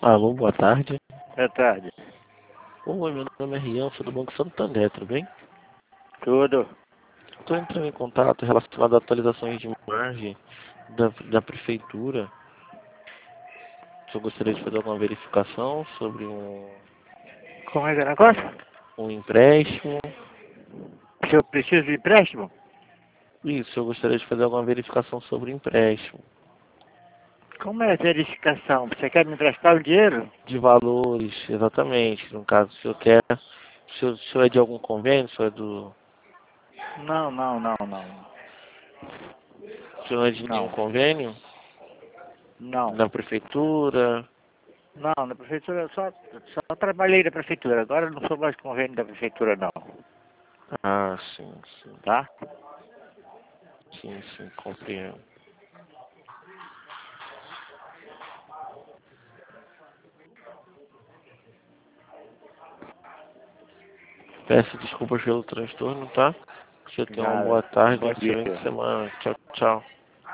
Alô, boa tarde. Boa tarde. Oi, meu nome é Rian, sou do Banco Santander, tudo bem? Tudo. Estou entrando em contato relacionado a atualizações de margem da prefeitura. Se eu gostaria de fazer alguma verificação sobre Como é que é o negócio? um empréstimo. Se eu preciso de empréstimo? Isso, eu gostaria de fazer alguma verificação sobre o empréstimo. Como é a verificação? Você quer me emprestar o dinheiro? De valores, exatamente. No caso, se eu quero. Se o senhor é de algum convênio, se o senhor é do. Não. Se o senhor é de nenhum Não. convênio? Não. Da prefeitura? Não, na prefeitura eu só trabalhei na prefeitura. Agora eu não sou mais convênio da prefeitura não. Ah, sim, sim. Tá? Sim, compreendo. Peço desculpas pelo transtorno, tá? Que você tenha uma Nada. boa tarde e um Bom excelente dia. semana. Tchau, tchau.